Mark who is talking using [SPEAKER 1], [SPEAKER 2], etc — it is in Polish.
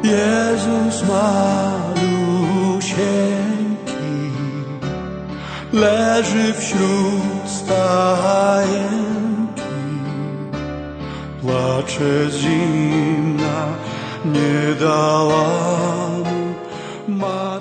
[SPEAKER 1] Jezus malusieńki leży wśród stajenki, płacze zimna, nie dała mu